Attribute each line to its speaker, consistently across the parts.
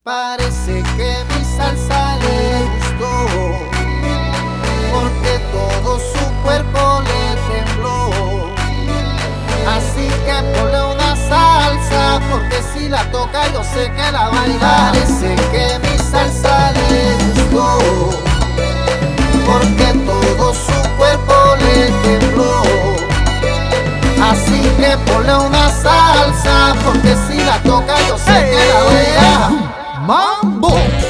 Speaker 1: Parece que mi salsa le gustó, porque todo su cuerpo le tembló. Así que ponle una salsa, porque si la toca yo sé que la baila. Parece que mi salsa le gustó, porque todo su cuerpo le tembló. Así que ponle una salsa, porque si la toca yo sé que la baila. ¡Mambo!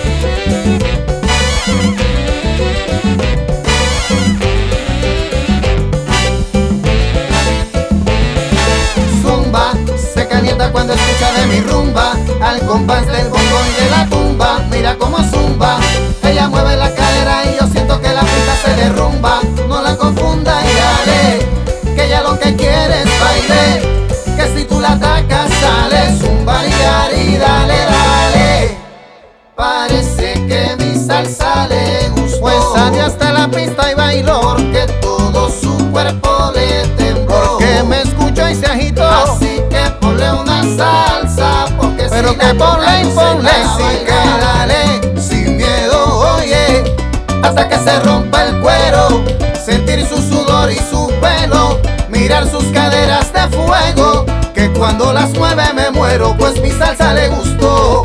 Speaker 1: Zumba, se calienta cuando escucha de mi rumba, al compás del bongo y de la tumba. Mira cómo zumba, ella mueve la cadera y yo siento que la pista se derrumba. No la confunda y dale, que ella lo que quiere es baile, que si tú la atacas sale. Zumba y dale, dale. Parece que mi salsa le gustó, pues salió hasta la pista y bailó, porque todo su cuerpo le tembló, porque me escuchó y se agitó. Así que ponle una salsa, porque pero si que ponle y ponle, sí que dale, sin miedo, oye, hasta que se rompa el cuero, sentir su sudor y su pelo, mirar sus caderas de fuego, que cuando las mueve me muero, pues mi salsa le gustó.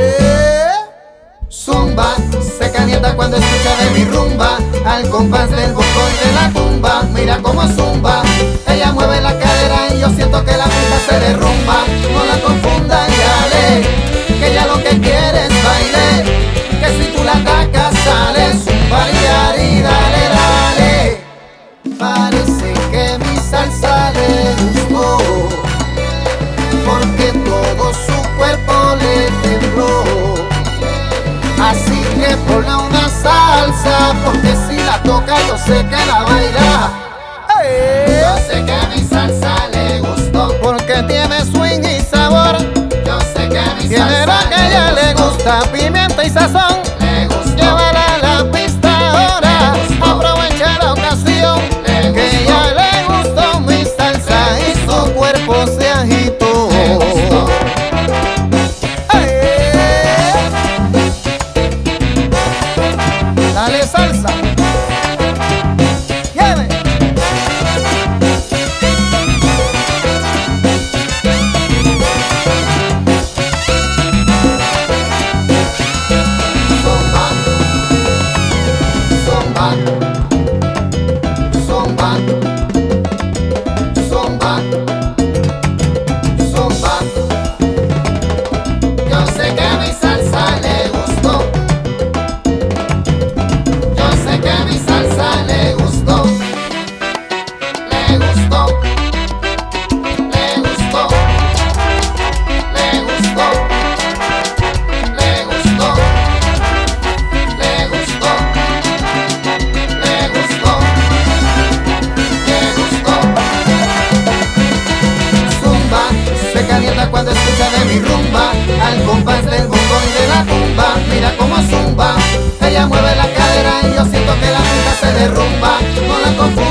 Speaker 1: Zumba, se calienta cuando escucha de mi rumba, al compás del bongo y de la tumba. Mira cómo zumba, ella mueve la cadera y yo siento que la pista se derrumba. No la confunda y dale, que ella lo que quiere es baile, que si tú la atacas sale. Zumba y dale, dale. Parece que mi salsa le gustó, porque todo su cuerpo le tembló. Así que ponle una salsa, porque si la toca yo sé que la baila. Yo sé que mi salsa le gustó, porque tiene swing y sabor. Yo sé que mi tiene salsa lo que a ella le gusta, pimienta y sazón. Le gustó. Llévala a la pista ahora, aprovecha la ocasión, que ella le gustó mi salsa y su cuerpo se agitó. Le gustó. Dale salsa, lleve. Zumba, zumba, zumba, zumba, zumba. Yo sé que mi salsa le gustó, que mi salsa le gustó, le gustó, le gustó, le gustó, le gustó, le gustó, le gustó, le gustó. Zumba, se calienta cuando escucha de mi rumba, al compás del bongo y de la tumba. Mira cómo zumba, ella mueve la cadera y yo siento que la pista se derrumba. No la confundo.